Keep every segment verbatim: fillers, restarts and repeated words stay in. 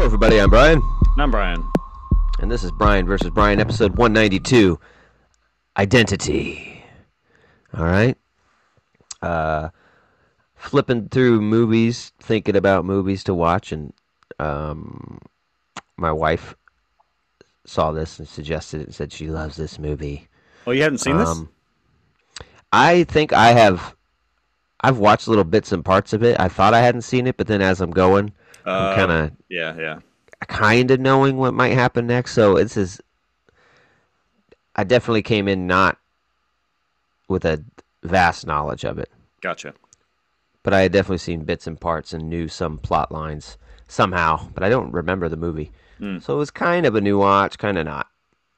everybody, I'm Brian. And I'm Brian. And this is Brian versus Brian, episode one ninety-two, Identity. All right. Uh, flipping through movies, thinking about movies to watch, and um, my wife saw this and suggested it and said she loves this movie. Oh, you haven't seen Um, I think I have. I've watched little bits and parts of it. I thought I hadn't seen it, but then as I'm going, this? I'm Uh, kind of yeah, yeah. kind of knowing what might happen next. So it's is I definitely came in not with a vast knowledge of it, Gotcha. but I had definitely seen bits and parts and knew some plot lines somehow, but I don't remember the movie. Mm. So it was kind of a new watch, kind of not.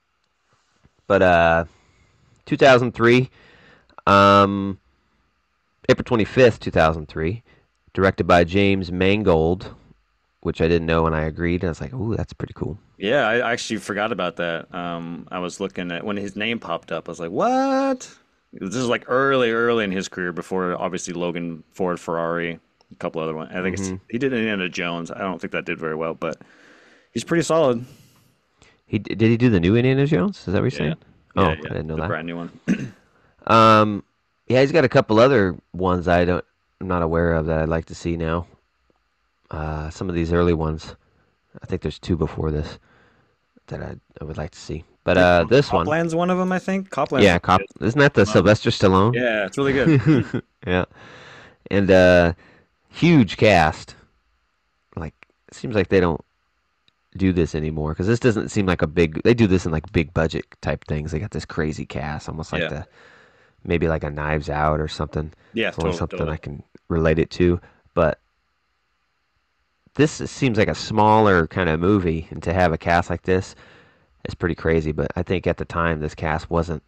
But uh, two thousand three, um, April twenty-fifth, two thousand three, directed by James Mangold, which I didn't know and I agreed. And I was like, ooh, that's pretty cool. Yeah, I actually forgot about that. Um, I was looking at when his name popped up. I was like, "What?" This is like early, early in his career before obviously Logan, Ford, Ferrari, a couple other ones. I think it's, hmm he did Indiana Jones. I don't think that did very well, but he's pretty solid. He did he do the new Indiana Jones? Is that what you're Yeah, saying? Oh, yeah, I yeah. didn't know The that. brand new one. Um, yeah, he's got a couple other ones I don't, I'm not aware of that I'd like to see now. Uh, some of these early ones, I think there's two before this that I, I would like to see. But uh, this one, Copland's one of them, I think. Copland's yeah, Cop, isn't that the Sylvester Stallone? Yeah, it's really good. Yeah, and uh, huge cast. Like, it seems like they don't do this anymore because this doesn't seem like a big. They do this in like big budget type things. They got this crazy cast, almost like Yeah. the maybe like a Knives Out or something. Yeah, It's only totally, something totally. I can relate it to, but this is- seems like a smaller kind of movie, and to have a cast like this is pretty crazy. But I think at the time this cast wasn't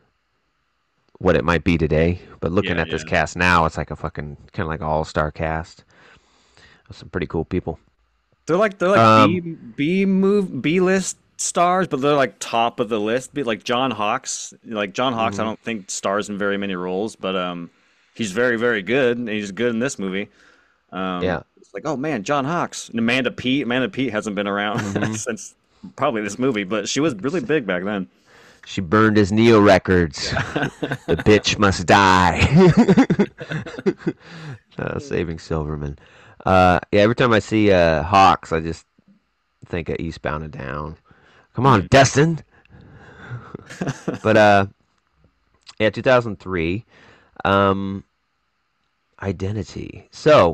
what it might be today. But looking Yeah, at this yeah. cast now, it's like a fucking kind of like all star cast with some pretty cool people. They're like they're like B Um, B move B list stars, but they're like top of the list. Be like John Hawkes. Like John Hawkes, I mhm. don't think stars in very many roles, but um, he's very very good, and he's good in this movie. Um, Yeah. it's like, oh man, John Hawkes and Amanda Peet. Amanda Peet hasn't been around hmm since probably this movie, but she was really big back then. She burned his Neo records. The bitch must die. uh, saving Silverman. Uh, yeah, every time I see uh, Hawks, I just think of Eastbound and Down. Come on, Mm. Destin. But uh, yeah, two thousand three, um, Identity. So,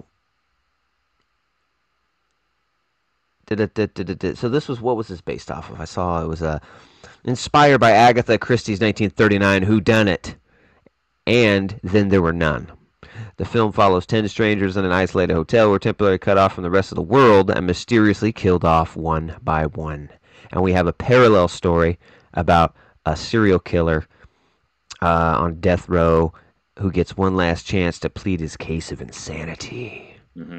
da-da-da-da-da-da. So this was what was this based off of? I saw it was uh, inspired by Agatha Christie's nineteen thirty-nine Who Done It, and Then There Were None. The film follows ten strangers in an isolated hotel who are temporarily cut off from the rest of the world and mysteriously killed off one by one. And we have a parallel story about a serial killer uh, on death row who gets one last chance to plead his case of insanity. hmm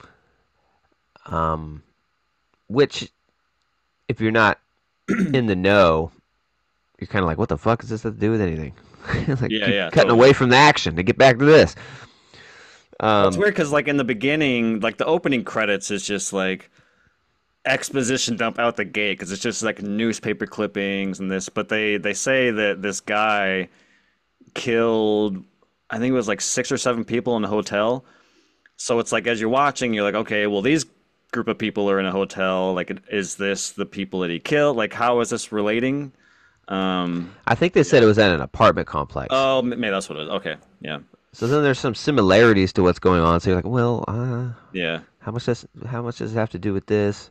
Um, which, if you're not in the know, you're kind of like, what the fuck does this have to do with anything? Like, Yeah, keep yeah, cutting totally. away from the action to get back to this. Well, it's Um, weird because like in the beginning, like the opening credits is just like exposition dump out the gate because it's just like newspaper clippings and this, but they they say that this guy killed, I think it was like six or seven people in a hotel. So it's like as you're watching, you're like, okay, well these group of people are in a hotel. Like, is this the people that he killed? Like, how is this relating? Um, I think they said it was at an apartment complex. oh, m- maybe that's what it is. Okay, yeah, So then there's some similarities to what's going on. So you're like, well, uh, yeah. how much does how much does it have to do with this?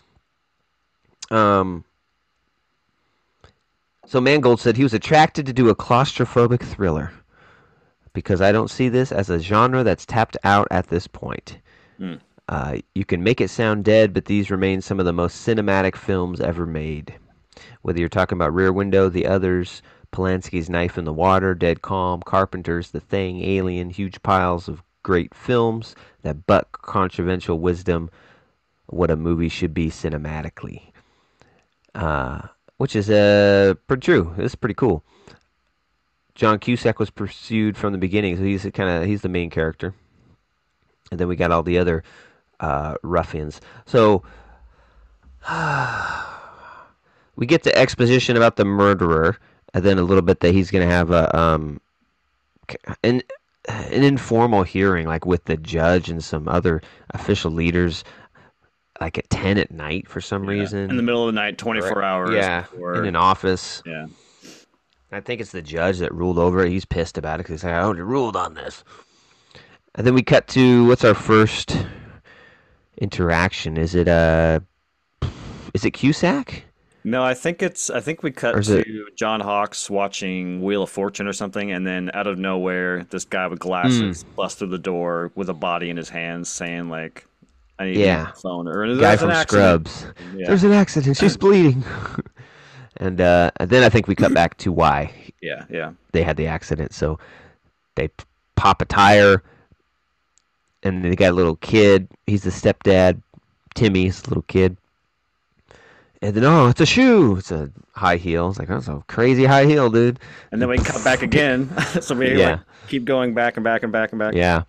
Um, so Mangold said he was attracted to do a claustrophobic thriller because I don't see this as a genre that's tapped out at this point. Mm, Uh, you can make it sound dead, but these remain some of the most cinematic films ever made. Whether you're talking about Rear Window, The Others, Polanski's Knife in the Water, Dead Calm, Carpenter's The Thing, Alien, huge piles of great films that buck controversial wisdom, what a movie should be cinematically. Uh, which is uh, pretty true. This is pretty cool. John Cusack was pursued from the beginning, so he's kind of he's the main character, and then we got all the other uh, ruffians. So We get the exposition about the murderer, and then a little bit that he's gonna have a um an an informal hearing, like with the judge and some other official leaders, like at ten at night for some Yeah, in the reason. middle of the night, Right. twenty-four hours Yeah, in before. an office. Yeah. I think it's the judge that ruled over it. He's pissed about it because he's like, I already ruled on this. And then we cut to what's our first interaction? Is it uh, is it Cusack No, I think it's. I think we or cut is it? to John Hawkes watching Wheel of Fortune or something, and then out of nowhere, this guy with Mm, glasses busts through the door with a body in his hands, saying like, "I need to use yeah, the phone," or guy "There's an from accident." Scrubs. Yeah, There's an accident. She's bleeding. and uh, and then I think we cut back to why yeah, yeah. they had the accident. So they p- pop a tire, and they got a little kid. He's the stepdad. Timmy's the little kid. And then, oh, it's a shoe. It's a high heel. It's like, oh, it's a crazy high heel, dude. And then we cut back again, so we like Yeah, keep going back and back and back and back. yeah.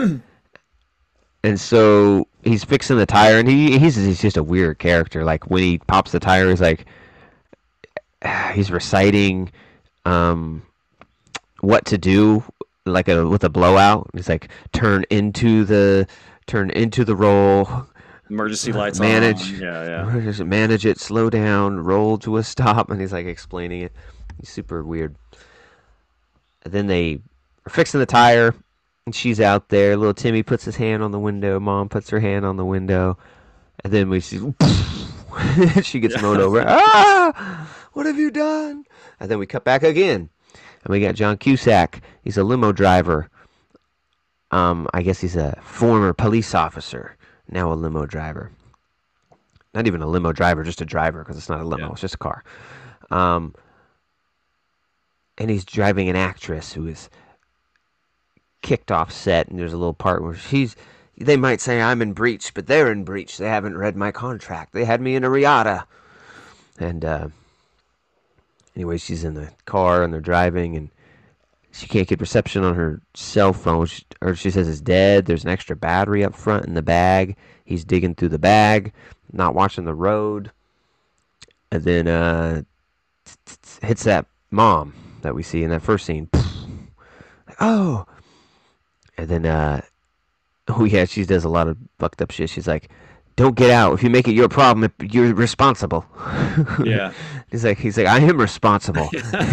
And so he's fixing the tire, and he he's he's just a weird character. Like when he pops the tire, he's like he's reciting um what to do, like a with a blowout. He's like turn into the turn into the roll, Emergency lights on. manage Yeah, yeah. manage it, slow down, roll to a stop, and he's like explaining it. He's super weird. And then they are fixing the tire, and she's out there. Little Timmy puts his hand on the window. Mom puts her hand on the window, and then we see she gets mowed Yeah. over. Ah, what have you done? And then we cut back again, and we got John Cusack. He's a limo driver. Um, I guess he's a former police officer, now a limo driver. Not even a limo driver, just a driver because it's not a Yeah. limo; it's just a car. Um, and he's driving an actress who is kicked off set, and there's a little part where she's. They might say I'm in breach, but they're in breach. They haven't read my contract. They had me in a Riata. And uh, anyway, she's in the car and they're driving, and she can't get reception on her cell phone. She, or she says it's dead. There's an extra battery up front in the bag. He's digging through the bag, not watching the road, and then uh, hits that mom that we see in that first scene. Oh, and then uh, oh yeah, she does a lot of fucked up shit. She's like, "Don't get out. If you make it your problem, you're responsible." Yeah. he's like, he's like, I am responsible.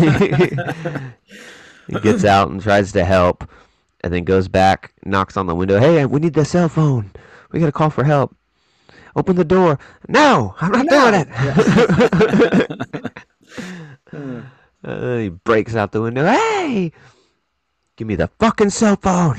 He gets out and tries to help, and then goes back, knocks on the window. Hey, we need the cell phone. We gotta call for help. Open the door. No, I'm not doing No. Yeah. it. uh, he breaks out the window. Hey, give me the fucking cell phone.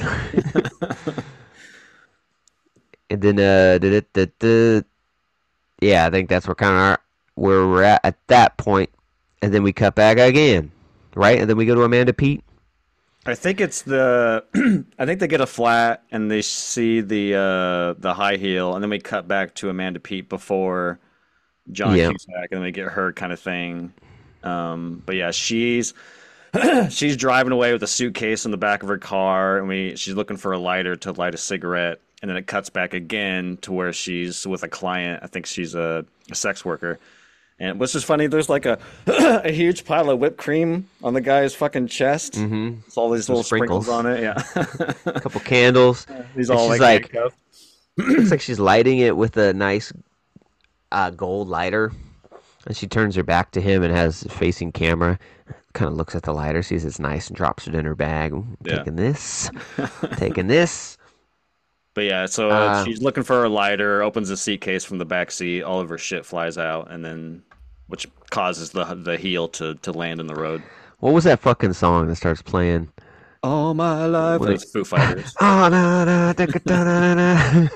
and then, uh, da, da, da, yeah, I think that's where kind of where we're at at that point. And then we cut back again, right? And then we go to Amanda Pete. I think it's the. I think they get a flat and they see the uh, the high heel, and then we cut back to Amanda Pete before John Yeah. Cusack, and then we get her kind of thing. Um, but yeah, she's she's driving away with a suitcase in the back of her car, and we she's looking for a lighter to light a cigarette, and then it cuts back again to where she's with a client. I think she's a, a sex worker. And what's just funny, there's like a a huge pile of whipped cream on the guy's fucking chest. Mm-hmm. It's all these Some little sprinkles sprinkles. on it. Yeah. A couple candles. He's And all she's like like, handcuffed. looks like she's lighting it with a nice uh, gold lighter. And she turns her back to him and has facing camera. Kind of looks at the lighter, sees it's nice, and drops it in her bag. I'm Yeah. taking this, taking this. But yeah, so uh, Uh, she's looking for her lighter, opens the seatcase from the back seat, all of her shit flies out, and then which causes the the heel to to land in the road. what was that fucking song that starts playing? All my life. What That's it, Foo Fighters. oh, na, na, da, da, da, da, da.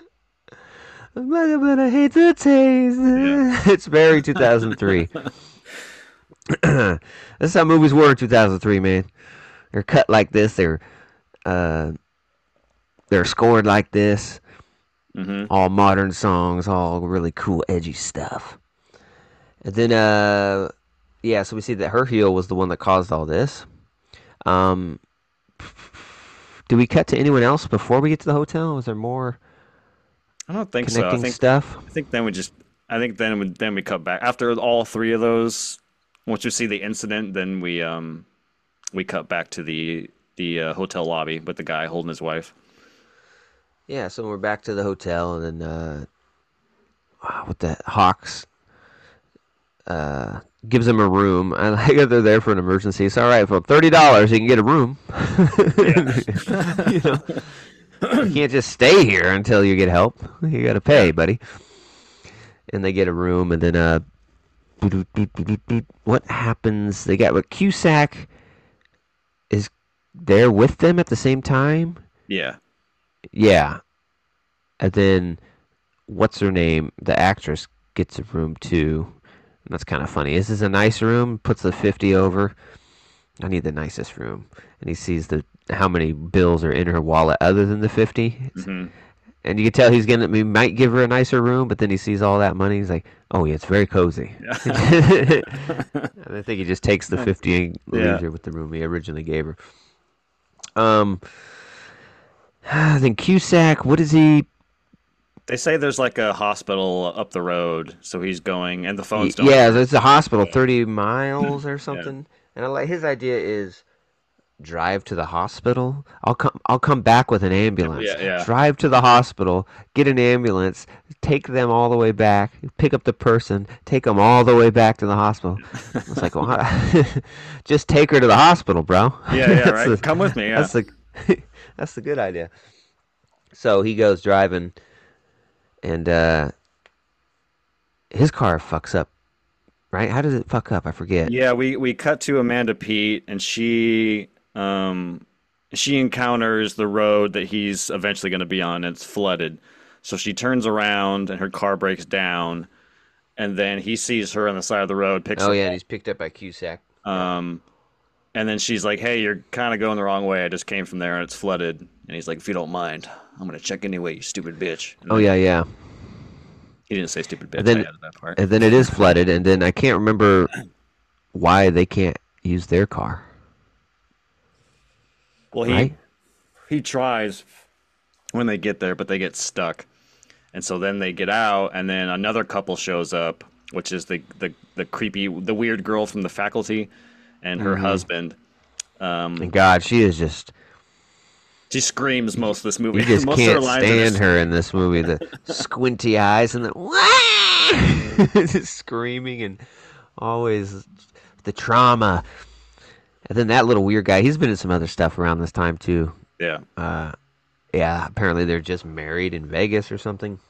But but I hate the taste. Yeah. It's very two thousand three. This is how movies were in two thousand three, man. They're cut like this. They're uh, they're scored like this. Hmm. All modern songs, all really cool, edgy stuff. And then, uh, yeah, so we see that her heel was the one that caused all this. Um, do we cut to anyone else before we get to the hotel? Is there more I don't think so. I connecting think stuff? I think then we just I think then we, then we cut back after all three of those. Once you see the incident, then we um we cut back to the the uh, hotel lobby with the guy holding his wife. Yeah, so we're back to the hotel, and then uh, ah, what the Hawks uh, gives him a room. I like that they're there for an emergency. It's all right for thirty dollars. You can get a room. you know, you can't just stay here until you get help. You got to pay, Yeah. buddy. And they get a room, and then uh, what happens? They got what Cusack is there with them at the same time. Yeah. Yeah, and then what's her name? The actress gets a room too. And that's kind of funny. This is a nice room. Puts the fifty over. I need the nicest room. And he sees the how many bills are in her wallet other than the fifty. Hmm. And you can tell he's gonna he might give her a nicer room, but then he sees all that money. He's like, oh yeah, it's very cozy. Yeah. And I think he just takes the fifty and Yeah. leaves her with the room he originally gave her. Um. Then Cusack, what is he? They say there's like a hospital up the road, so he's going, and the phones don't. Yeah, it's a hospital, Yeah. thirty miles or something. And I like his idea is drive to the hospital. I'll come. I'll come back with an ambulance. Yeah, yeah. Drive to the hospital, get an ambulance, take them all the way back, pick up the person, take them all the way back to the hospital. It's like, well, just take her to the hospital, bro. Yeah, yeah, That's right. the- Come with me. Yeah. That's the that's the good idea. So he goes driving, and uh, his car fucks up. Right? How does it fuck up? I forget. Yeah, we we cut to Amanda Pete, and she um she encounters the road that he's eventually going to be on, and it's flooded. So she turns around, and her car breaks down, and then he sees her on the side of the road, picks Oh her yeah, and up, he's picked up by Cusack. um, and then she's like, "Hey, you're kind of going the wrong way. I just came from there, and it's flooded." And he's like, "If you don't mind, I'm gonna check anyway, you stupid bitch." And Oh then- yeah, yeah. He didn't say stupid bitch. And then- I added that part. And then it is flooded, and then I can't remember why they can't use their car. Well, he Right? he tries when they get there, but they get stuck. And so then they get out, and then another couple shows up, which is the the, the creepy, the weird girl from the faculty and her Mm-hmm. husband. Um, And God, she is just. she screams most of this movie. You just most of her can't lines are stand just- her in this movie. The squinty eyes and the just screaming and always the trauma. And then that little weird guy, he's been in some other stuff around this time too. Yeah, Uh, yeah, apparently they're just married in Vegas or something.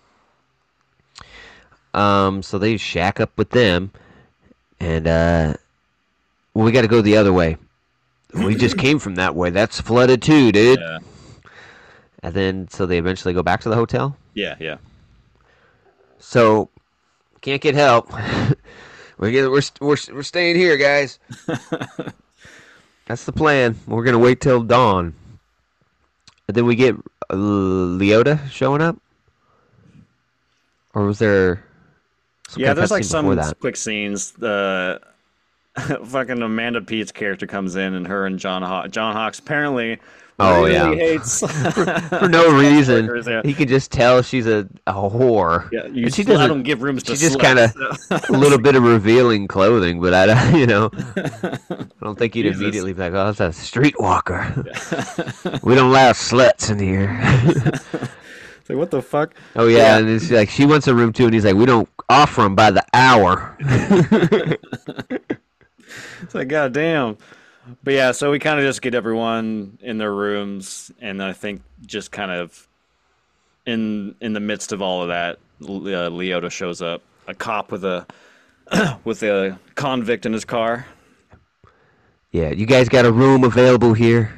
Um, so they shack up with them, and uh, well, we got to go the other way. We just came from that way. That's flooded too, dude. yeah, And then, so they eventually go back to the hotel. yeah, yeah. So, can't get help. we get, we're, we're we're staying here, guys. That's the plan. We're gonna wait till dawn. And then we get uh, Leota showing up, or was there? Some Yeah, kind of there's like cutscene some before that? quick scenes. The fucking Amanda Pete's character comes in, and her and John Haw- John Hawkes apparently Oh, really yeah. hates For no reason, workers, yeah. he can just tell she's a, a whore. Yeah, you And she sl- I doesn't- don't give rooms to she just sluts, kinda- so- A little bit of revealing clothing, but I, don't- you know, I don't think you'd Jesus. immediately be like, "Oh, that's a streetwalker." We don't allow sluts in here. It's like, what the fuck? Oh yeah, Yeah. and it's like she wants a room too, and he's like, "We don't offer them by the hour." It's like, god damn. But yeah, so we kind of just get everyone in their rooms, and I think just kind of in in the midst of all of that, L- uh, Leota shows up, a cop with a with a convict in his car. Yeah, you guys got a room available here.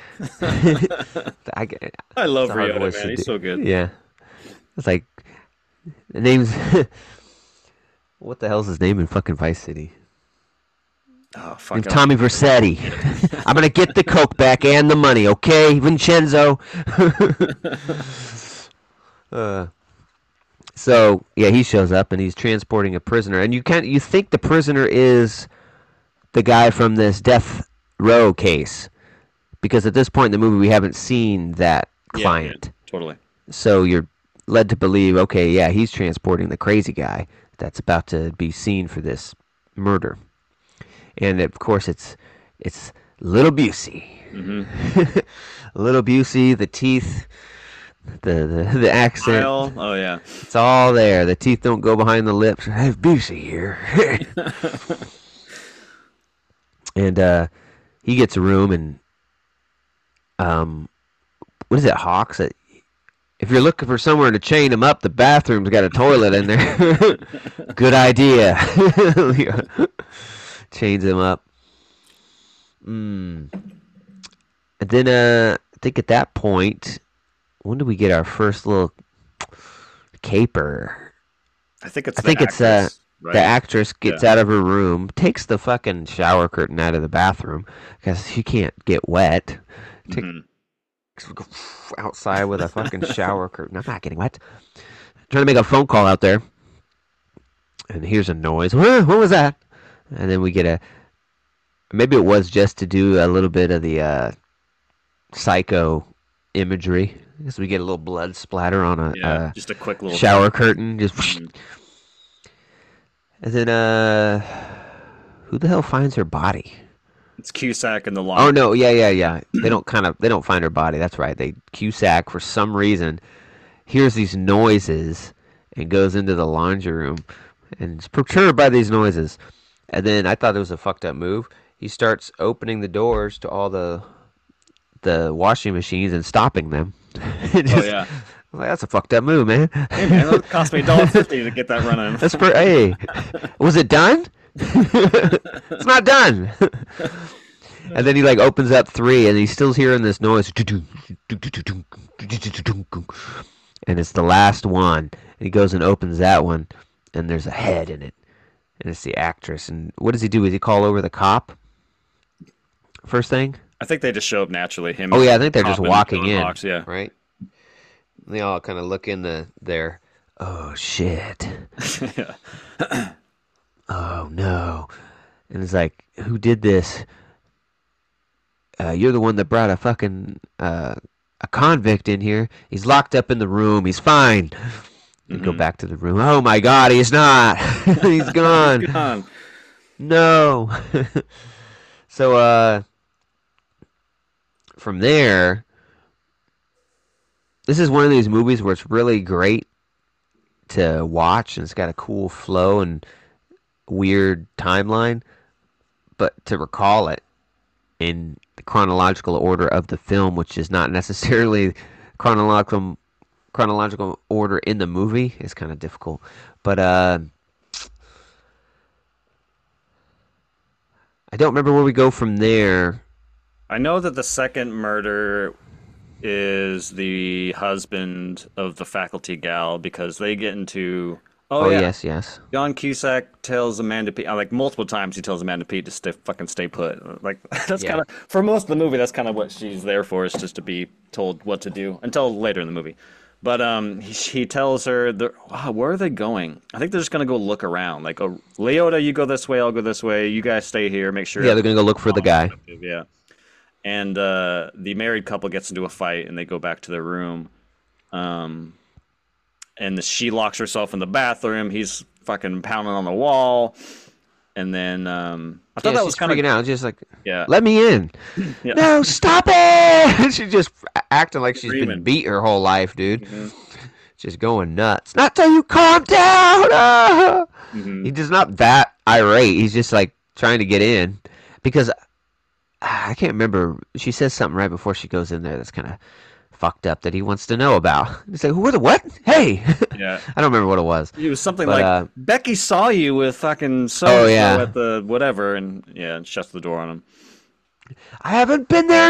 I, I love it's a hard Riota, voice man. to He's do. so good. Yeah, it's like the name's. What the hell's his name in fucking Vice City? Oh fuck. Named I- Tommy Vercetti. I'm gonna get the coke back and the money, okay, Vincenzo. uh, so yeah, he shows up and he's transporting a prisoner, and you can't. You think the prisoner is the guy from this death row case, because at this point in the movie we haven't seen that Yeah, client. yeah, totally. So you're led to believe, okay, yeah, he's transporting the crazy guy that's about to be seen for this murder. And of course, it's it's Little Busey. Mm-hmm. Little Busey, the teeth, the the, the accent. Smile. Oh yeah. It's all there. The teeth don't go behind the lips. I have Busey here. And uh, he gets a room, and um, what is it, Hawks? That if you're looking for somewhere to chain him up, the bathroom's got a toilet in there. Good idea. Chains him up. Mm. And then uh, I think at that point, when do we get our first little caper? I think it's I the think it's uh, actress, right? the actress gets Yeah. out of her room, takes the fucking shower curtain out of the bathroom because she can't get wet. Take, Mhm. outside with a fucking shower curtain. I'm not getting wet. Trying to make a phone call out there, and here's a noise. What, what was that? And then we get a. Maybe it was just to do a little bit of the uh, psycho imagery, because we get a little blood splatter on a Yeah, uh, just a quick little shower curtain. Just. Mhm. And then, uh, who the hell finds her body? It's Cusack and the Oh laundry. no, yeah, yeah, yeah. They don't kind of they don't find her body. That's right. They Cusack for some reason hears these noises and goes into the laundry room and is perturbed by these noises. And then I thought it was a fucked up move. He starts opening the doors to all the the washing machines and stopping them. It Oh just- yeah. I'm like, that's a fucked up move, man. Hey man, that cost me a dollar fifty to get that running. That's per. Hey, was it done? It's not done. And then he like opens up three, and he's still hearing this noise. And it's the last one. And he goes and opens that one, and there's a head in it, and it's the actress. And what does he do? Does he call over the cop? First thing? I think they just show up naturally. Him. Oh yeah, I think they're just Cop and walking Killer in. Hawks, yeah. Right. They all kind of look in the there. Oh shit. Yeah. Oh no. And it's like, who did this? Uh, you're the one that brought a fucking uh, a convict in here. He's locked up in the room. He's fine. You go Mhm. back to the room. Oh my god, he's not. He's gone. Gone. No. So uh from there, this is one of these movies where it's really great to watch, and it's got a cool flow and weird timeline, but to recall it in the chronological order of the film, which is not necessarily chronological chronological order in the movie, is kind of difficult. But uh, I don't remember where we go from there. I know that the second murder is the husband of the faculty gal because they get into. Oh, Oh, yeah. yes, yes. John Cusack tells Amanda Pete, uh, like multiple times, he tells Amanda Pete to stay, fucking stay put. Like that's Yeah. kind of for most of the movie. That's kind of what she's there for, is just to be told what to do until later in the movie. But um, he, he tells her, they're- wow, where are they going? I think they're just gonna go look around. Like, oh, Leota, you go this way, I'll go this way. You guys stay here. Make sure. Yeah, they're gonna go look for the guy. Yeah. And uh, the married couple gets into a fight, and they go back to their room. Um, and she locks herself in the bathroom. He's fucking pounding on the wall. And then um, I thought Yeah, that was she's kind of freaking out, just like, yeah. let me in. Yeah. No, stop it! She's just acting like she's Screaming. been beat her whole life, dude. Mhm. Just going nuts. Not till you calm down. Ah! Mhm. He's just not that irate. He's just like trying to get in because ah, I can't remember. She says something right before she goes in there that's kind of fucked up that he wants to know about. He's like, "What? What? Hey!" Yeah. I don't remember what it was. It was something But, like uh, Becky saw you with fucking so Oh, yeah. at the whatever, and yeah, and shuts the door on him. I haven't been there in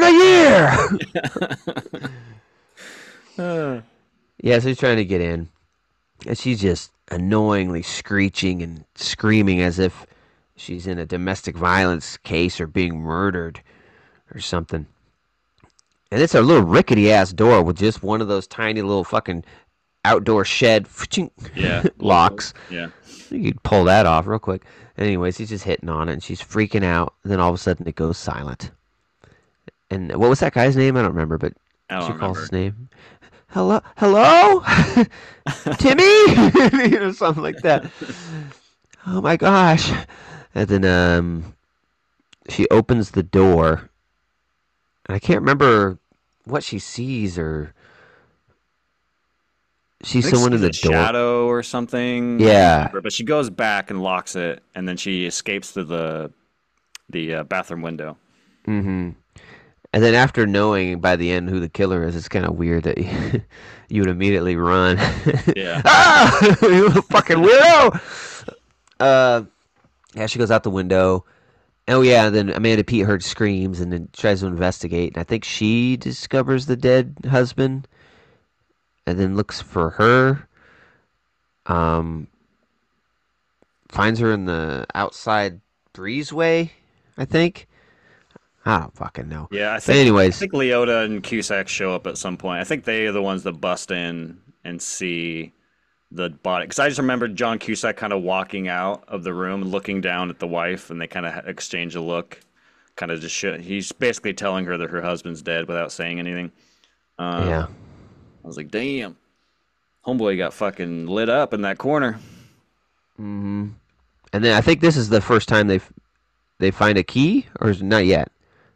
a year. Uh, Yeah, so he's trying to get in, and she's just annoyingly screeching and screaming as if she's in a domestic violence case or being murdered or something. And it's a little rickety ass door with just one of those tiny little fucking outdoor shed yeah. locks. Yeah. You could pull that off real quick. Anyways, he's just hitting on it, and she's freaking out. And then all of a sudden, it goes silent. And what was that guy's name? I don't remember, but I don't she calls remember. his name. hello, hello, Timmy, you know, something like that. Oh my gosh! And then um, she opens the door, and I can't remember what she sees, or I sees think someone in she's the a door. shadow or something. I don't Yeah. remember, but she goes back and locks it, and then she escapes through the the uh, bathroom window. Mm-hmm. And then after knowing by the end who the killer is, it's kind of weird that you, you would immediately run. Yeah. Ah, you fucking weirdo! Uh, yeah, she goes out the window. Oh yeah, and then Amanda Peet heard screams and then tries to investigate. And I think she discovers the dead husband and then looks for her. Um, finds her in the outside breezeway. I think. I don't fucking know. Yeah, I But think I anyways, think Leota and Cusack show up at some point. I think they are the ones that bust in and see the body. Because I just remember John Cusack kind of walking out of the room, looking down at the wife, and they kind of exchange a look. Kind of just shit. He's basically telling her that her husband's dead without saying anything. Um, yeah. I was like, damn, homeboy got fucking lit up in that corner. Mm-hmm. And then I think this is the first time they they find a key, or is it not yet?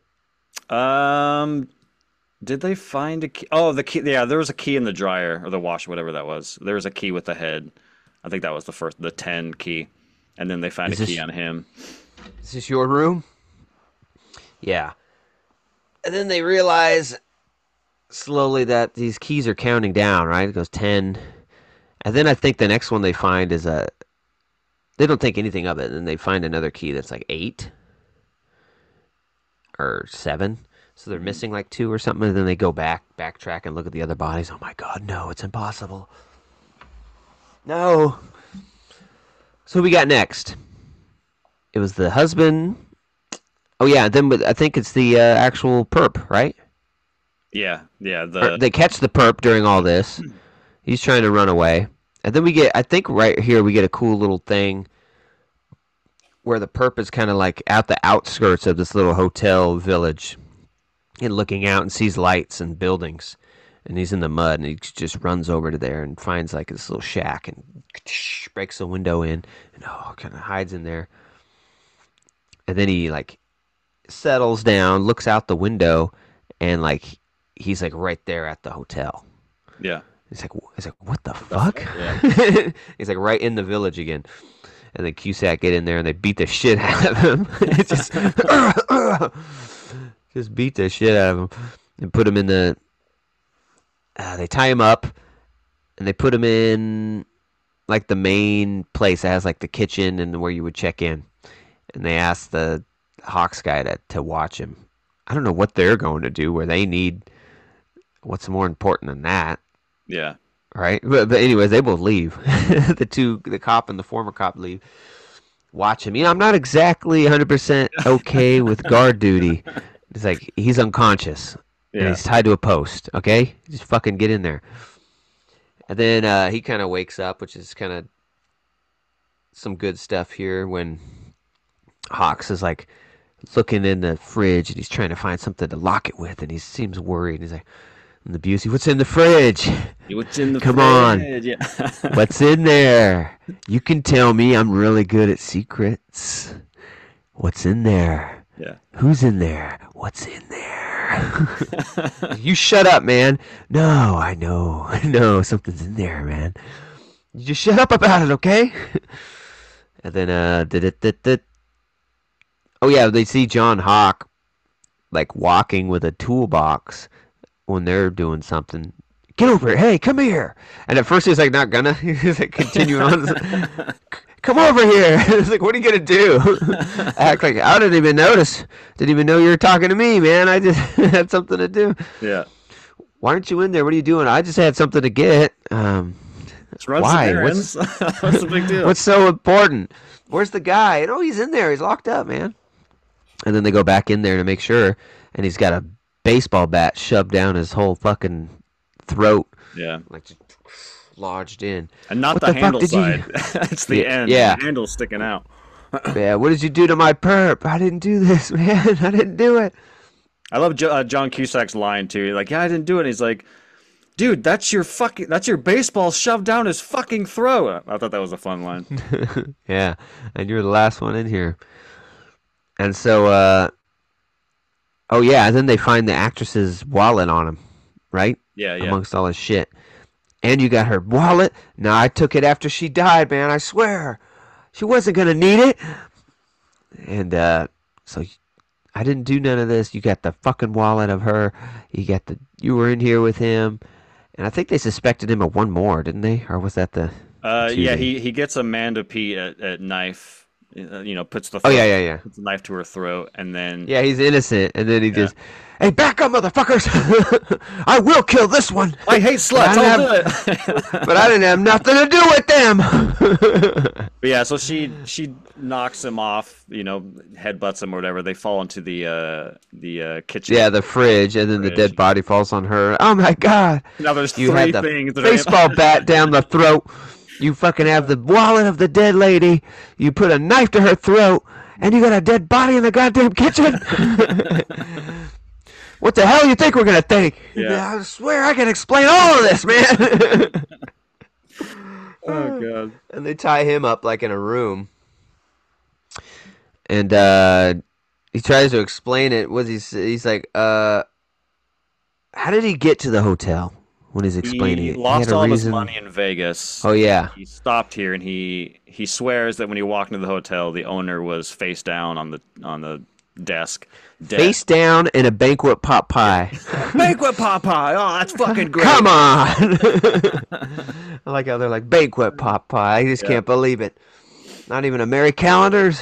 Um, did they find a key? Oh, the key. Yeah, there was a key in the dryer or the wash, whatever that was. There was a key with the head. I think that was the first, the ten key, and then they found a Is key this on him. is this your room? Yeah. And then they realize slowly that these keys are counting down, right? It goes ten. And then I think the next one they find is a. They don't think anything of it, and then they find another key that's like eight or seven. So they're Mhm. missing like two or something, and then they go back, backtrack, and look at the other bodies. Oh my god, no, it's impossible. No. So we got next. It was the husband. Oh yeah, then I think it's the uh, actual perp, right? Yeah, yeah. Or The they catch the perp during all this. He's trying to run away. And then we get, I think right here, we get a cool little thing where the perp is kind of like at the outskirts of this little hotel village and looking out and sees lights and buildings. And he's in the mud and he just runs over to there and finds like this little shack and breaks the window in and oh, kind of hides in there. And then he like settles down, looks out the window, and like he's like right there at the hotel. yeah. He's like, he's like, what the What the fuck? fuck? Yeah. He's like right in the village again. And then Cusack get in there and they beat the shit out of him. It's just, just beat the shit out of him and put him in the. Uh, they tie him up and they put him in like the main place that has like the kitchen and where you would check in. And they ask the Hawks guy to to watch him. I don't know what they're going to do where they need what's more important than that. Yeah. Right, but, but anyways, they both leave. The two, the cop and the former cop, leave. Watch him. You know, I'm not exactly one hundred percent okay with guard duty. It's like he's unconscious and Yeah. he's tied to a post. Okay, just fucking get in there. And then uh, he kind of wakes up, which is kind of some good stuff here when Hawks is like looking in the fridge and he's trying to find something to lock it with, and he seems worried. He's like, "And the Busey, what's in the fridge? What's in the Come on." fridge? Yeah. What's in there? You can tell me I'm really good at secrets. What's in there? Yeah. Who's in there? What's in there? You shut up, man. No, I know. I know something's in there, man. You just shut up about it, okay? And then, uh, did it, did it. Oh, yeah, they see John Hawk, like, walking with a toolbox when they're doing something. Get over here. Hey, come here. And at first he's like not gonna. He's like continuing on. Come over here. It's like, what are you gonna do? Act like I didn't even notice. Didn't even know you were talking to me, man. I just had something to do. Yeah. Why aren't you in there? What are you doing? I just had something to get. Um, Let's run some why? errands. What's What's the big deal? what's so important? Where's the guy? Oh, he's in there. He's locked up, man. And then they go back in there to make sure, and he's got a baseball bat shoved down his whole fucking throat, Yeah. like just lodged in. And not What the, the fuck handle did you? side. It's the Yeah, end. yeah, The handle's sticking out. yeah. What did you do to my perp? I didn't do this, man. I didn't do it. I love jo- uh, John Cusack's line too. Like, yeah, I didn't do it. He's like, dude, that's your fucking that's your baseball shoved down his fucking throat. I thought that was a fun line. Yeah, and you're the last one in here. And so, uh, oh yeah, and then they find the actress's wallet on him, right? Yeah, yeah. Amongst all his shit. And you got her wallet. No, I took it after she died, man. I swear. She wasn't going to need it. And uh, so I didn't do none of this. You got the fucking wallet of her. You got the. You were in here with him. And I think they suspected him of one more, didn't they? Or was that the. Uh, two yeah, they- he he gets Amanda Pete at, at knife. uh, You know, puts the Oh, throat, yeah, yeah, yeah. puts the knife to her throat, and then Yeah, he's innocent. And then he Yeah. just. Hey, back up, motherfuckers! I will kill this one! I hate sluts. I I'll have- do it. But I didn't have nothing to do with them! But yeah, so she she knocks him off, you know, headbutts him or whatever. They fall into the uh the uh, kitchen. Yeah, the fridge, and then the Fridge. dead body falls on her. Oh my god! Now there's You three had the things. that are- baseball bat down the throat. You fucking have the wallet of the dead lady. You put a knife to her throat, and you got a dead body in the goddamn kitchen. What the hell you think we're gonna think? Yeah. I swear I can explain all of this, man. Oh god. And they tie him up like in a room. And uh, he tries to explain it. What he's he's like, uh, how did he get to the hotel when he's explaining He it? lost had a all of his reason? money in Vegas. Oh yeah, He stopped here, and he he swears that when he walked into the hotel, the owner was face down on the on the desk. Dead. face down in a banquet pot pie. banquet Popeye. Oh, that's fucking great. Come on! I like how they're like banquet pot pie. I just Yeah. can't believe it. Not even a Merry Calendars.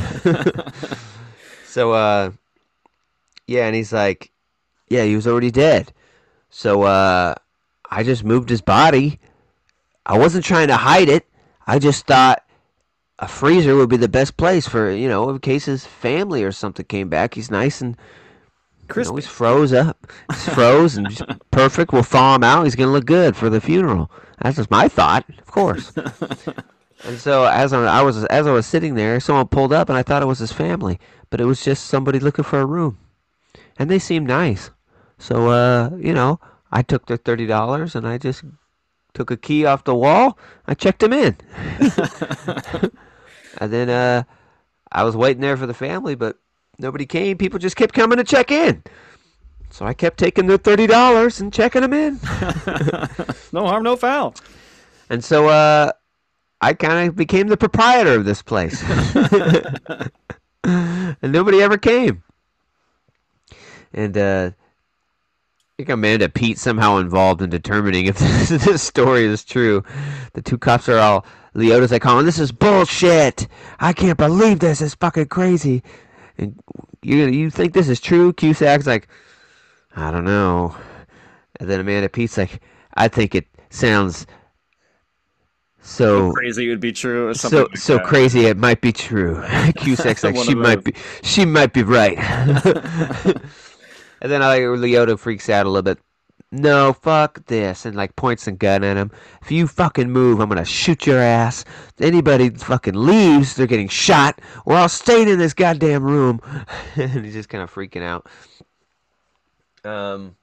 So uh, yeah, and he's like, yeah, he was already dead. So uh, I just moved his body. I wasn't trying to hide it. I just thought a freezer would be the best place for, you know, in case his family or something came back. He's nice and you know, Crispy. he's froze up. He's froze and just perfect. We'll thaw him out. He's gonna look good for the funeral. That's just my thought, of course. And so as I, I was as I was sitting there, someone pulled up and I thought it was his family, but it was just somebody looking for a room, and they seemed nice. So uh, you know, I took their thirty dollars and I just took a key off the wall. I checked him in. And then uh, I was waiting there for the family, but nobody came. People just kept coming to check in. So I kept taking their thirty dollars and checking them in. No harm, no foul. And so uh, I kind of became the proprietor of this place. And nobody ever came. And uh, I think Amanda Pete somehow involved in determining if this, this story is true. The two cops are all, Leota's like, oh, this is bullshit. I can't believe this. It's fucking crazy. And you you think this is true? Cusack's like, I don't know. And then Amanda Pete's like, I think it sounds so Crazy would be true or something. so like so that. crazy it might be true. Cusack's like, One she of might those. be she might be right. And then I like Leota freaks out a little bit. No, fuck this, and like points a gun at him. If you fucking move, I'm gonna shoot your ass. If anybody fucking leaves, they're getting shot, or I'll stay in this goddamn room. And he's just kind of freaking out. Um.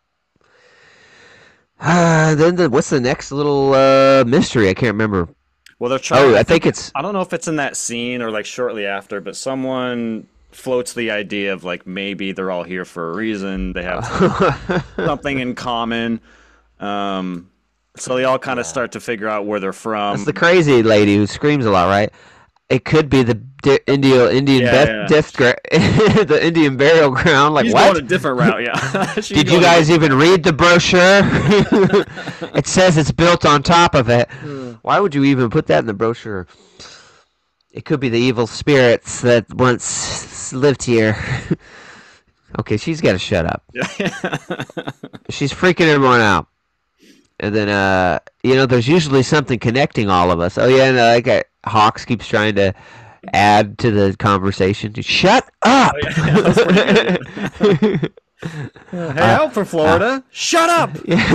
Uh, then the, what's the next little uh, mystery? I can't remember. Well, they're trying. Oh, I think it's I don't know if it's in that scene or like shortly after, but someone floats the idea of like maybe they're all here for a reason. They have something in common. Um, so they all kind of start to figure out where they're from. That's the crazy lady who screams a lot, right? It could be the di- India, Indian Yeah, death, yeah. death gra- the Indian burial ground. Like She's what? going a different route, yeah. She's Did going you a guys even read the brochure? It says it's built on top of it. Why would you even put that in the brochure? It could be the evil spirits that once lived here. Okay, she's got to shut up. different- She's freaking everyone out. And then, uh, you know, there's usually something connecting all of us. Oh, yeah, and uh, like uh, Hawks keeps trying to add to the conversation. Shut up! Oh, yeah, that's pretty good. Hey, out for Florida. Shut up.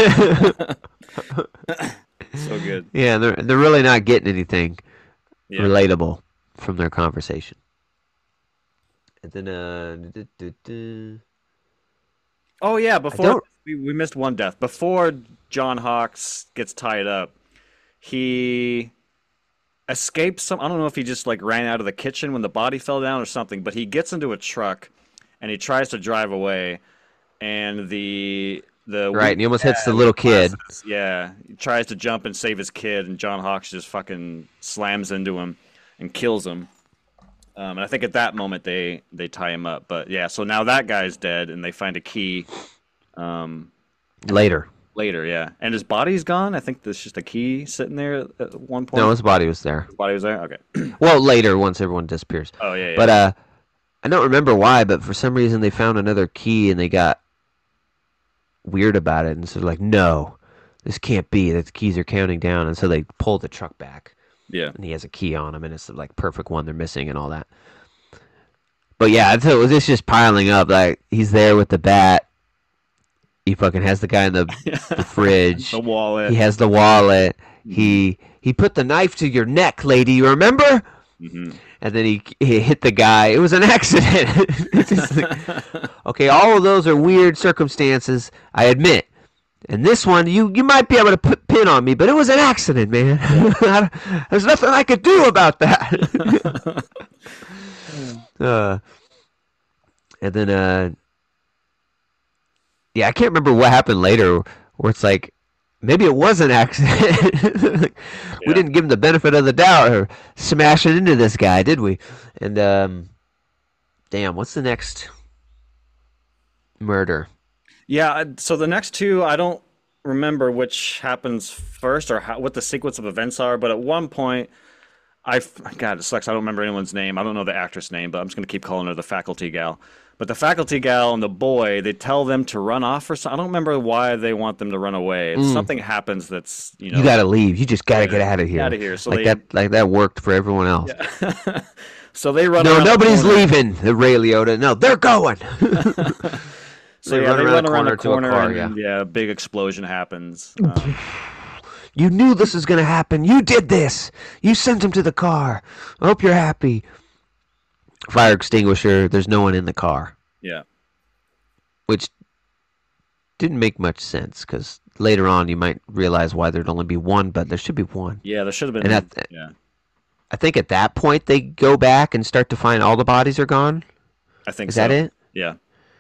So good. Yeah, they're they're really not getting anything Yeah. relatable from their conversation. And then, uh, duh, duh, duh, duh. Oh yeah, I before don't. we, we missed one death. Before John Hawkes gets tied up, he escapes some I don't know if he just like ran out of the kitchen when the body fell down or something, but he gets into a truck and he tries to drive away and the the Right, weak and he almost hits the dad with little kid. glasses, yeah, he tries to jump and save his kid and John Hawkes just fucking slams into him and kills him. Um, and I think at that moment they they tie him up. But yeah, so now that guy's dead and they find a key um Later. later, yeah. And his body's gone. I think there's just a key sitting there at one No, point. his body was there. His body was there. Okay. Well, later once everyone disappears. Oh yeah, But yeah. uh, I don't remember why, but for some reason they found another key and they got weird about it, and so they're like, no, this can't be. The keys are counting down, and so they pull the truck back, Yeah. and he has a key on him, and it's the like perfect one they're missing and all that. But yeah, so this just piling up. Like he's there with the bat. He fucking has the guy in the the fridge. The He wallet. has the wallet. Hmm. He he put the knife to your neck, lady. You remember? Hmm. And then he he hit the guy. It was an accident. It's just like, okay, all of those are weird circumstances. I admit. And this one, you you might be able to put pin on me, but it was an accident, man. Yeah. There's nothing I could do about that. uh, and then uh, yeah, I can't remember what happened later, where it's like maybe it was an accident. We Yeah. didn't give him the benefit of the doubt or smashing into this guy, did we? And um, damn, what's the next murder? Yeah. I- So the next two, I don't remember which happens first or how, what the sequence of events are. But at one point, I f- God, it sucks. I don't remember anyone's name. I don't know the actress name, but I'm just gonna keep calling her the faculty gal. But the faculty gal and the boy, they tell them to run off or something. I don't remember why they want them to run away. It's Mm, something happens that's you you know gotta leave. You just gotta get yeah, out of out here. of here. So Like they that, like that worked for everyone else. yeah. So they run No, around the nobody's corner. leaving. The Ray Liotta. No, they're going. So They yeah, run they around the run around the corner to a corner car. and Yeah. then yeah, a big explosion happens. Um, You knew this was gonna happen. You did this. You sent him to the car. I hope you're happy. Fire extinguisher. There's no one in the car, yeah, which didn't make much sense because later on you might realize why there'd only be one, but there should be one. yeah, there should have And been at, yeah. I think at that point they go back and start to find all the bodies are gone. I think Is that so. it? Yeah,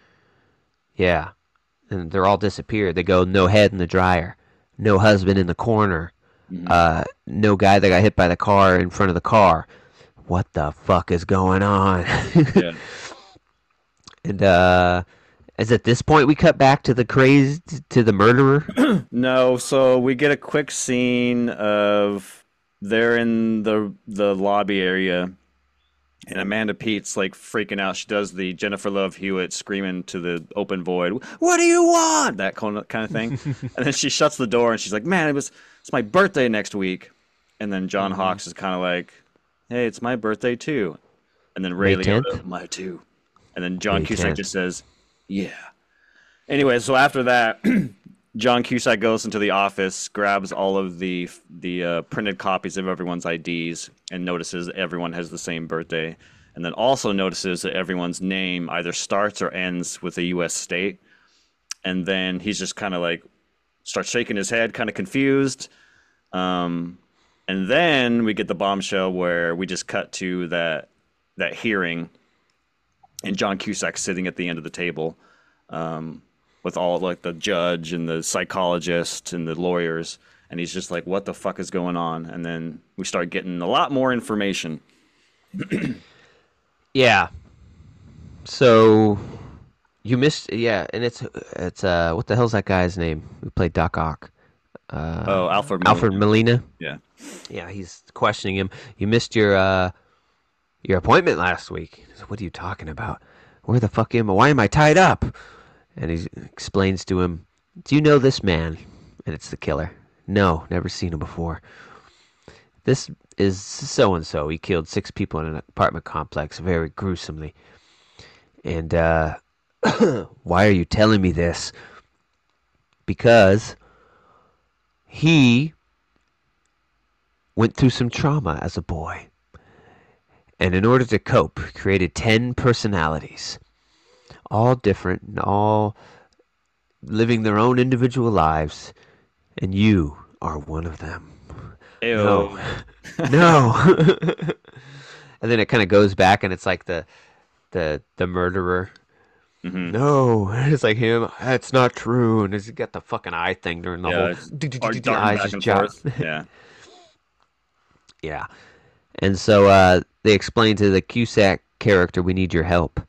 Yeah. And they're all disappeared. They go no head in the dryer, no husband in the corner, hmm uh, no guy that got hit by the car in front of the car. What the fuck is going on? yeah. And uh, is at this point we cut back to the craze to the murderer? No, so we get a quick scene of they're in the the lobby area, and Amanda Pete's like freaking out. She does the Jennifer Love Hewitt screaming to the open void, "What do you want?" That kind of kind of thing. And then she shuts the door and she's like, "Man, it was it's my birthday next week." And then John Hmm. Hawkes is kind of like, "Hey, it's my birthday too." And then Ray May tenth? Liotta, "My too." And then John May Cusack tenth. just says, "Yeah." Anyway, so after that, John Cusack goes into the office, grabs all of the the uh, printed copies of everyone's I Ds, and notices that everyone has the same birthday, and then also notices that everyone's name either starts or ends with a U S state. And then he's just kind of like starts shaking his head, kind of confused. Um, and then we get the bombshell where we just cut to that that hearing, and John Cusack sitting at the end of the table. Um, with all like the judge and the psychologist and the lawyers, and he's just like, "What the fuck is going on?" And then we start getting a lot more information. Yeah. So you missed, yeah, and it's it's uh what the hell's that guy's name who played Doc Ock? Uh, Oh, Alfred Alfred Molina. Molina. Yeah, Yeah, he's questioning him. You missed your uh your appointment last week. He said, what are you talking about? Where the fuck am I? Why am I tied up? And he explains to him, do you know this man? And it's the killer. No, never seen him before. This is so and so. He killed six people in an apartment complex very gruesomely. And uh, why are you telling me this? Because he went through some trauma as a boy. And in order to cope, created ten personalities, all different and all living their own individual lives, and you are one of them. No, Ew. no. And then it kind of goes back, and it's like the the the murderer. Hmm. No, it's like him. That's not true. And he's got the fucking eye thing during the Yeah, whole. it's are The darting eyes back just and jot. forth. Yeah. Yeah. And so uh, they explain to the Cusack character, "We need your help.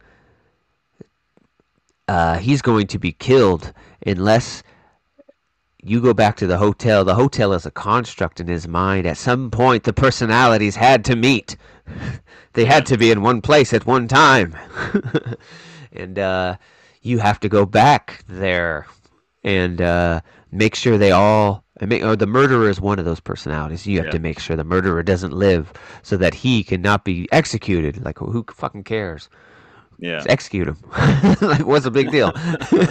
Uh, he's going to be killed unless you go back to the hotel. The hotel is a construct in his mind. At some point, the personalities had to meet. They Yeah. had to be in one place at one time. And uh, you have to go back there and uh, make sure they all. And make, or the murderer is one of those personalities. You have Yeah. to make sure the murderer doesn't live so that he cannot be executed. Like, who fucking cares? Yeah. Just execute him. Like, what's the big deal?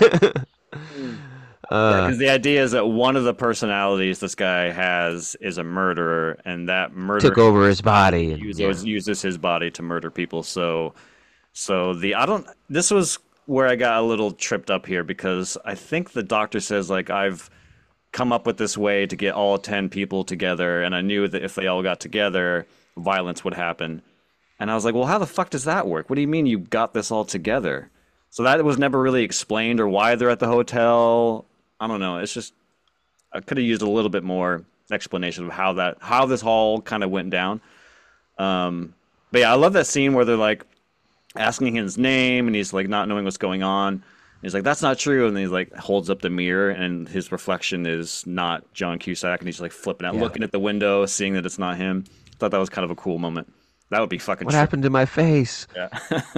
Yeah, uh, because the idea is that one of the personalities this guy has is a murderer, and that took murdering over his body. And, yeah. uses uses his body to murder people. So, so the I don't. This was where I got a little tripped up here because I think the doctor says like I've come up with this way to get all ten people together, and I knew that if they all got together, violence would happen. And I was like, well, how the fuck does that work? What do you mean you got this all together? So that was never really explained or why they're at the hotel. I don't know. It's just I could have used a little bit more explanation of how that how this all kind of went down. Um, but yeah, I love that scene where they're like asking him his name and he's like not knowing what's going on. He's like, "That's not true," and then he like holds up the mirror and his reflection is not John Cusack, and he's like flipping out, Yeah. looking at the window, seeing that it's not him. Thought that was kind of a cool moment. That would be fucking What trippy. happened to my face? Yeah.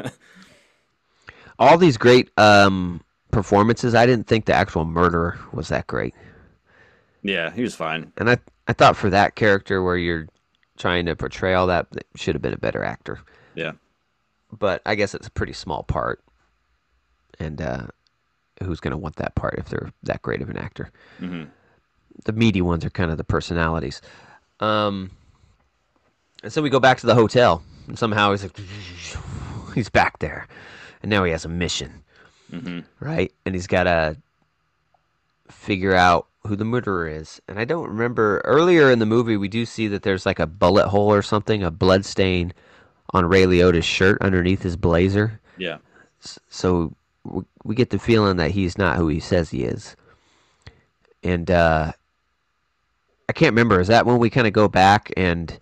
All these great um, performances. I didn't think the actual murderer was that great, Yeah, he was fine. and I I thought for that character where you're trying to portray all that, it should have been a better actor. Yeah. But I guess it's a pretty small part, and uh, who's going to want that part if they're that great of an actor? Hmm. The meaty ones are kind of the personalities. Um, and so we go back to the hotel, and somehow he's like, he's back there, and now he has a mission, Hmm. right? And he's got to figure out who the murderer is. And I don't remember earlier in the movie we do see that there's like a bullet hole or something, a blood stain on Ray Liotta's shirt underneath his blazer. Yeah. So we we get the feeling that he's not who he says he is. And uh, I can't remember. Is that when we kind of go back and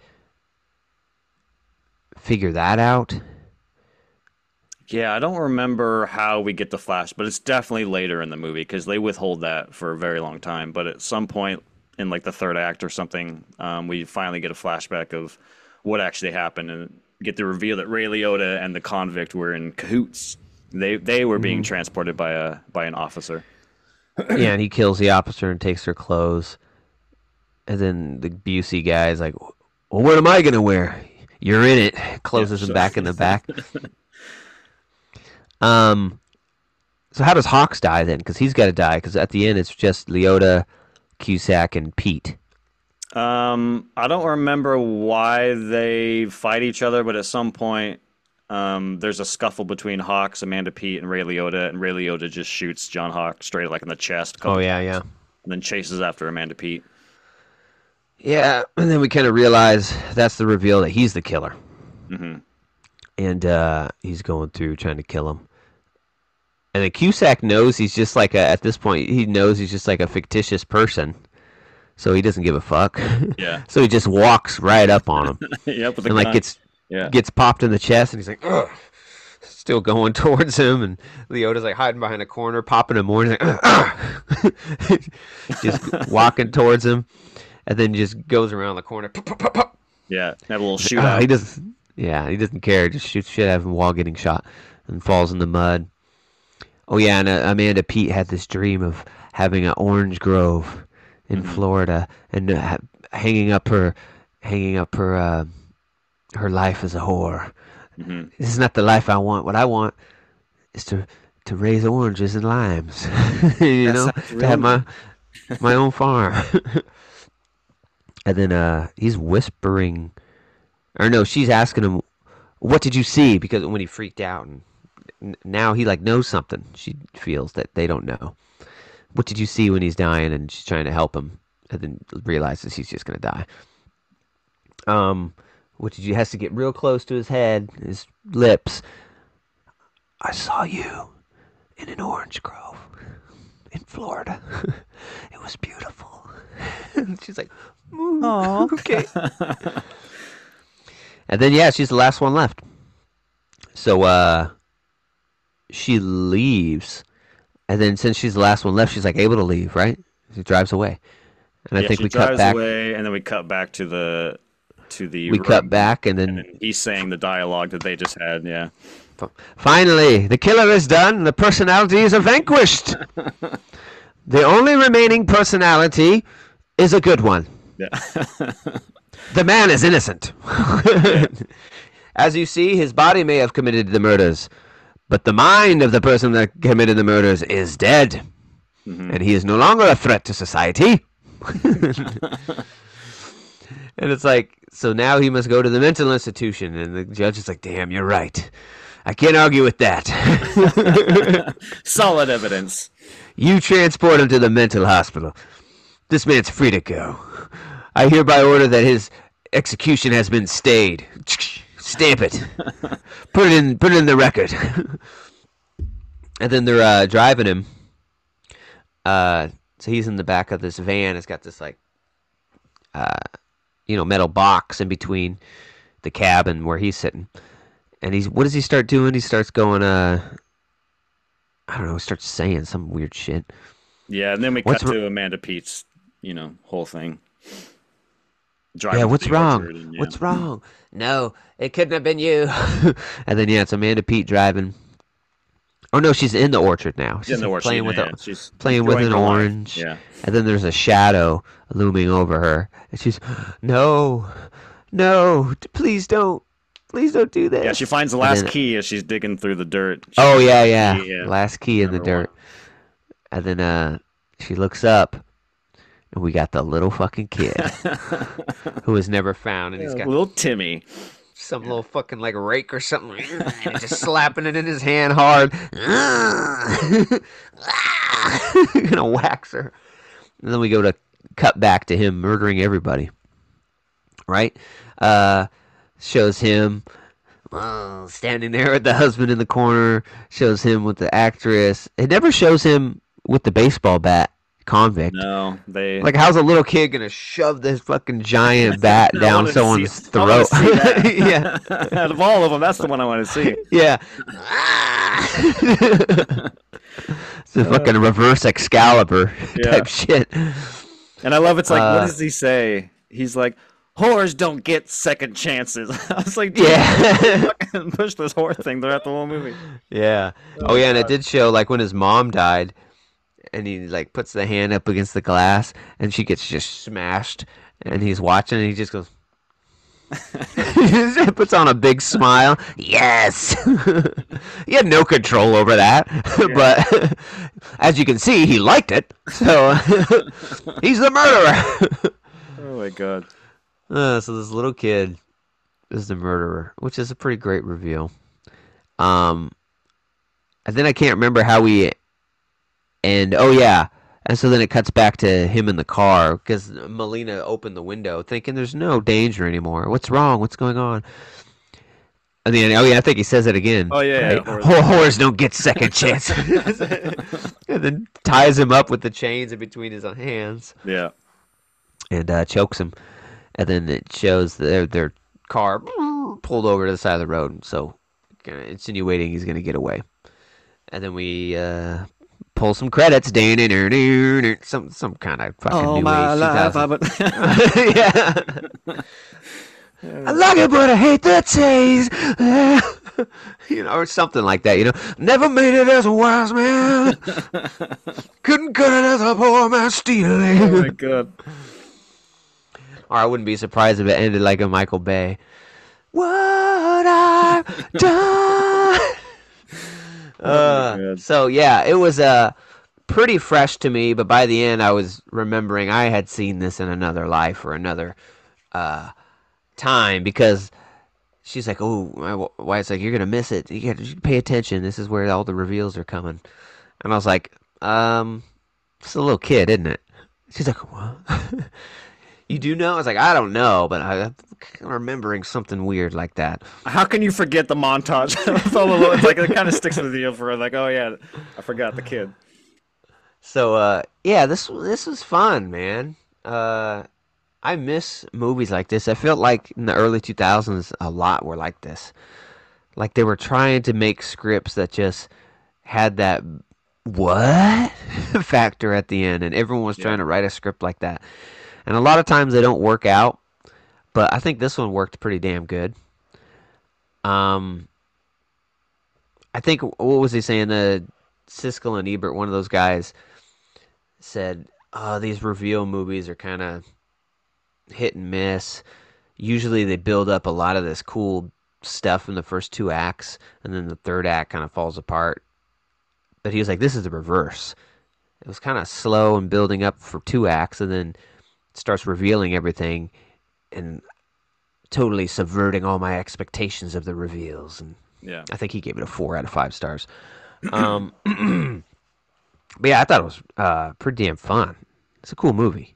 figure that out? Yeah, I don't remember how we get the flash, but it's definitely later in the movie because they withhold that for a very long time. But at some point in like the third act or something, um, we finally get a flashback of what actually happened and get the reveal that Ray Liotta and the convict were in cahoots. They they were being transported by a by an officer. Yeah, and he kills the officer and takes her clothes. And then the Busey guy is like, "Well, what am I gonna wear? You're in it." Closes Yeah, him so- back in the back. Um, so how does Hawks die then? Because he's got to die. Because at the end it's just Leota, Cusack, and Pete. Um, I don't remember why they fight each other, but at some point, um, there's a scuffle between Hawks, Amanda Pete, and Ray Liotta, and Ray Liotta just shoots John Hawk straight like in the chest, a couple Oh yeah, times, yeah, and then chases after Amanda Pete. yeah. And then we kind of realize that's the reveal that he's the killer, Hmm. and uh, he's going through trying to kill him. And then Cusack knows he's just like a, at this point he knows he's just like a fictitious person, so he doesn't give a fuck. Yeah. So he just walks right up on him Yep. With the and like gun. gets Yeah. gets popped in the chest, and he's like, ugh, still going towards him, and Leota's like hiding behind a corner, popping him more. And he's like, ugh, ugh. Just walking towards him, and then just goes around the corner. Pop, pop, pop, pop. Yeah. Have a little Oh, shootout. he doesn't. Yeah, he doesn't care. Just shoots shit out of him while getting shot, and falls in the mud. Oh yeah, and uh, Amanda Pete had this dream of having an orange grove in Mhm. Florida and uh, ha- hanging up her, hanging up her, uh, her life as a whore. Hmm. This is not the life I want. What I want is to to raise oranges and limes. You That know, sounds to real have my nice. my own farm. And then uh, he's whispering, or no, she's asking him, "What did you see?" Because when he freaked out, and n- now he like knows something. She feels that they don't know, what did you see when he's dying? And she's trying to help him, and then realizes he's just gonna die. Um, what did you has to get real close to his head, his lips. I saw you in an orange grove in Florida. It was beautiful. She's like, Oh, okay. And then yeah, she's the last one left. So uh, she leaves, and then since she's the last one left, she's like able to leave, right? She drives away, and I yeah. think She we cut drives back. away, and then we cut back to the to the We room, cut back, and and then then he's saying the dialogue that they just had. Yeah. f- finally, the killer is done. The personalities are vanquished. The only remaining personality is a good one. Yeah. The man is innocent. As you see, his body may have committed the murders, but the mind of the person that committed the murders is dead, Mhm. and he is no longer a threat to society. And it's like, so now he must go to the mental institution, and the judge is like, damn, you're right. I can't argue with that. Solid evidence. You transport him to the mental hospital. This man's free to go. I hereby order that his execution has been stayed. Stamp it. Put it in. Put it in the record. And then they're uh, driving him. Uh, so he's in the back of this van. It's got this like, uh, you know, metal box in between the cab and where he's sitting. And he's what does he start doing? He starts going. Uh, I don't know. He starts saying some weird shit. Yeah, and then we What's cut wr- to Amanda Pete's, you know, whole thing. Driving Yeah, to what's the wrong? orchard and, yeah. What's wrong? No, it couldn't have been you. And then yeah, it's Amanda Pete driving. Oh no, she's in the orchard now. She's in the like, orchard, playing yeah, with yeah. a, She's playing with enjoying an her life. orange. Yeah. And then there's a shadow looming over her, and she's, no, no, t- please don't, please don't do this. Yeah, she finds the And last then- key as she's digging through the dirt. She Oh finds yeah, the yeah, key, last key in the Number one. dirt. And then uh, she looks up, and we got the little fucking kid who was never found, and he's got Little Timmy. some little fucking like rake or something, and he's just slapping it in his hand hard. Gonna wax her. And then we go to cut back to him murdering everybody. Right? Uh, shows him uh, standing there with the husband in the corner. Shows him with the actress. It never shows him with the baseball bat convict. No, they. Like, how's a little kid gonna shove this fucking giant bat I down wanna someone's see- I wanna throat? see that. Yeah, Out of all of them, that's the one I want to see. yeah. It's a fucking reverse Excalibur Yeah. type shit. And I love it's like, Uh, what does he say? He's like, whores don't get second chances. I was like, dude, Yeah, fucking push this whore thing throughout the whole movie. yeah. Oh yeah, and it did show like when his mom died, and he like puts the hand up against the glass, and she gets just smashed, and he's watching, and he just goes. He puts on a big smile. Yes, he had no control over that, but as you can see, he liked it. So he's the murderer. Oh my god. Uh, so this little kid is the murderer, which is a pretty great reveal. Um, and then I can't remember how we end. Oh yeah, and so then it cuts back to him in the car because Melina opened the window, thinking there's no danger anymore. What's wrong? What's going on? And then, oh yeah, I think he says it again. Oh, yeah, yeah, right? whores- Whore- whores don't get second chances. And then ties him up with the chains in between his hands Yeah. and uh, chokes him. And then it shows their their car pulled over to the side of the road, so kind of insinuating he's gonna get away. And then we uh, pull some credits, some some kind of fucking All new my age life, two I've thousand. been... Yeah. I like it, but I hate the taste. You know, or something like that. You know, never made it as a wise man. Couldn't cut it as a poor man stealing. Oh my god. Or I wouldn't be surprised if it ended like a Michael Bay. What I've done. Uh, God. so yeah, it was uh, pretty fresh to me, but by the end I was remembering I had seen this in another life or another uh, time because she's like, oh, my wife's like, you're going to miss it. You got to pay attention. This is where all the reveals are coming. And I was like, um, It's a little kid, isn't it? She's like, what? You do know? I was like, I don't know, but I, I'm remembering something weird like that. How can you forget the montage? It's all a little- it's like it kind of sticks with you for like, oh yeah, I forgot the kid. So, uh, yeah, this this was fun, man. Uh, I miss movies like this. I felt like in the early two thousands, a lot were like this. Like they were trying to make scripts that just had that what factor at the end, and everyone was Yeah. trying to write a script like that. And a lot of times they don't work out, but I think this one worked pretty damn good. Um, I think what was he saying? Uh, Siskel and Ebert, one of those guys, said, "Oh, these reveal movies are kind of hit and miss. Usually they build up a lot of this cool stuff in the first two acts, and then the third act kind of falls apart." But he was like, "This is the reverse. It was kind of slow and building up for two acts, and then it starts revealing everything and totally subverting all my expectations of the reveals." And Yeah. I think he gave it a four out of five stars. Um, but yeah, I thought it was uh, pretty damn fun. It's a cool movie.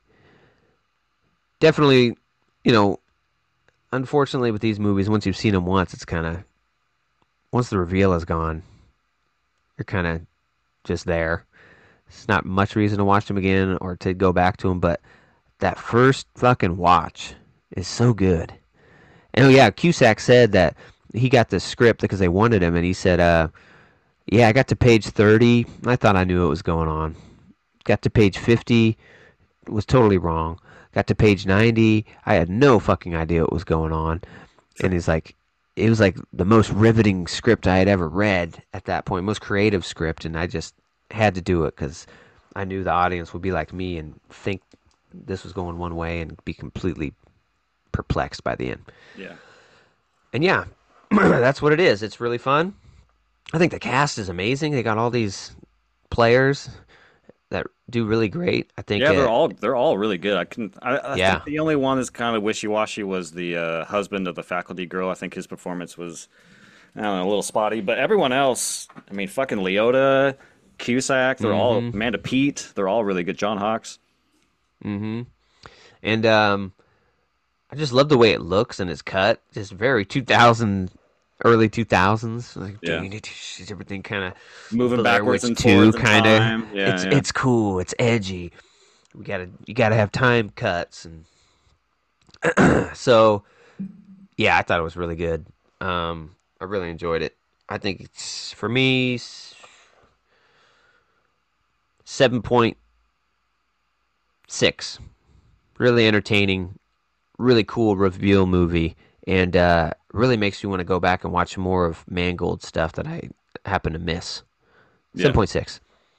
Definitely, you know, unfortunately with these movies, once you've seen them once, it's kind of once the reveal is gone, you're kind of just there. It's not much reason to watch them again or to go back to them, but that first fucking watch is so good. And oh yeah, Cusack said that he got the script because they wanted him, and he said, uh, "Yeah, I got to page thirty. I thought I knew what was going on. Got to page fifty, was totally wrong. Got to page ninety, I had no fucking idea what was going on." And he's like, it was like the most riveting script I had ever read at that point, most creative script, and I just had to do it because I knew the audience would be like me and think this was going one way and be completely perplexed by the end. Yeah. And yeah, that's what it is. It's really fun. I think the cast is amazing. They got all these players that do really great. I think, Yeah, they're uh, all they're all really good. I can I, I yeah, think the only one that's kind of wishy-washy was the uh, husband of the faculty girl. I think his performance was I don't know, a little spotty, but everyone else, I mean, fucking Leota, Cusack, they're all mm-hmm, Amanda Peet, they're all really good. John Hawkes. mm-hmm. And um, I just love the way it looks and it's cut. Just very two thousand, early two thousands. Like Yeah. everything kind of Moving Blair backwards Witch and two forwards in kind of. time. Yeah, It's yeah. it's cool. It's edgy. We gotta you gotta have time cuts and so yeah, I thought it was really good. Um, I really enjoyed it. I think it's for me seven point six. Really entertaining, really cool reveal movie, and uh, really makes you want to go back and watch more of Mangold stuff that I happen to miss. Yeah. seven point six.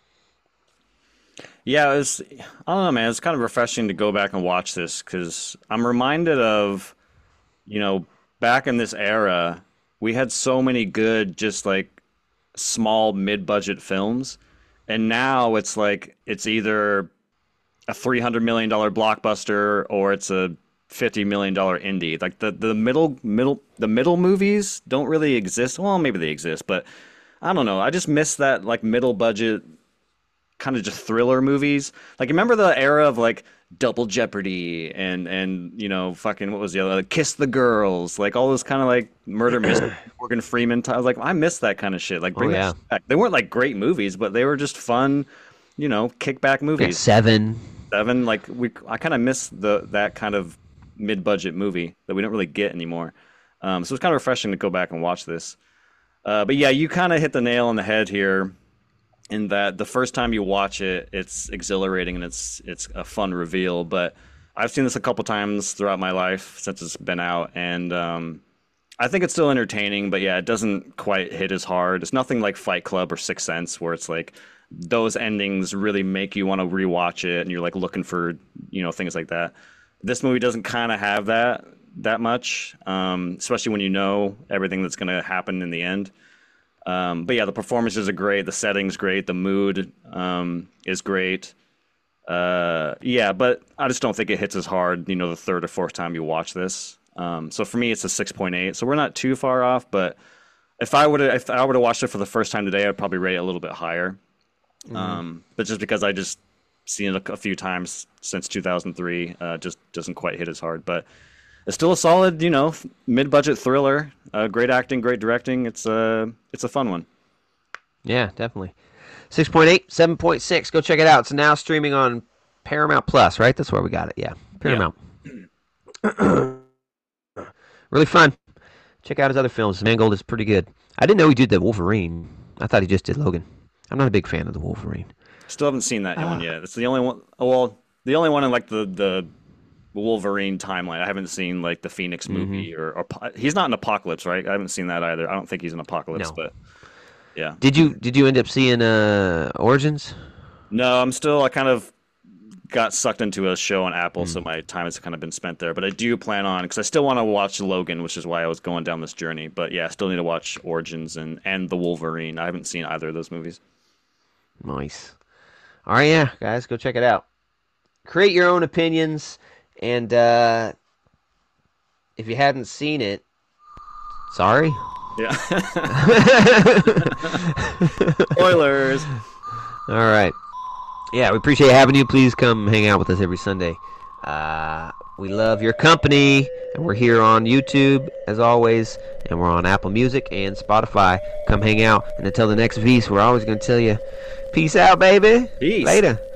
Yeah, it was, I don't know, man. It's kind of refreshing to go back and watch this because I'm reminded of, you know, back in this era, we had so many good, just like small mid-budget films, and now it's like it's either a three hundred million dollar blockbuster or it's a fifty million dollar indie. Like the the middle middle the middle movies don't really exist. Well, maybe they exist, but I don't know. I just miss that like middle budget kind of just thriller movies. Like remember the era of like Double Jeopardy and and you know fucking what was the other like, Kiss the Girls, like all those kind of like murder mystery Morgan Freeman. T- I was like I miss that kind of shit. Like Oh bring that yeah, shit back. They weren't like great movies, but they were just fun, you know, kickback we got movies. seven. Seven, like we I kind of miss the that kind of mid-budget movie that we don't really get anymore. Um, so it's kind of refreshing to go back and watch this. Uh, but yeah, you kind of hit the nail on the head here in that the first time you watch it, it's exhilarating and it's it's a fun reveal. But I've seen this a couple times throughout my life since it's been out, and um, I think it's still entertaining. But yeah, it doesn't quite hit as hard. It's nothing like Fight Club or Sixth Sense, where it's like those endings really make you want to rewatch it, and you're like looking for you know things like that. This movie doesn't kind of have that that much, um, especially when you know everything that's going to happen in the end. Um, but yeah, the performances are great. The setting's great. The mood um, is great. Uh, yeah, but I just don't think it hits as hard, you know, the third or fourth time you watch this. Um, so for me, it's a six point eight. So we're not too far off. But if I would if I would have watched it for the first time today, I'd probably rate it a little bit higher. Mm-hmm. Um, but just because I just seen it a, a few times since two thousand three. Uh, just doesn't quite hit as hard, but it's still a solid, you know, mid-budget thriller. Uh, great acting, great directing. It's a it's a fun one. Yeah, definitely. six point eight, seven point six. Go check it out. It's now streaming on Paramount Plus, right? That's where we got it. Yeah, Paramount. Yeah. Really fun. Check out his other films. Mangold is pretty good. I didn't know he did the Wolverine. I thought he just did Logan. I'm not a big fan of the Wolverine. Still haven't seen that Ah. one yet. It's the only one. Well, the only one in like the the Wolverine timeline. I haven't seen like the Phoenix movie Mm-hmm. or, or he's not in Apocalypse, right? I haven't seen that either. I don't think he's in Apocalypse, No. but yeah. Did you did you end up seeing uh, Origins? No, I'm still. I kind of got sucked into a show on Apple, Mm. so my time has kind of been spent there. But I do plan on because I still want to watch Logan, which is why I was going down this journey. But yeah, I still need to watch Origins and and the Wolverine. I haven't seen either of those movies. Nice. All right, yeah, guys, go check it out. Create your own opinions, and uh, if you hadn't seen it, sorry. Yeah. Spoilers. All right. Yeah, we appreciate having you. Please come hang out with us every Sunday. Uh, we love your company, and we're here on YouTube, as always, and we're on Apple Music and Spotify. Come hang out. And until the next Vs, we're always going to tell you, peace out, baby. Peace. Later.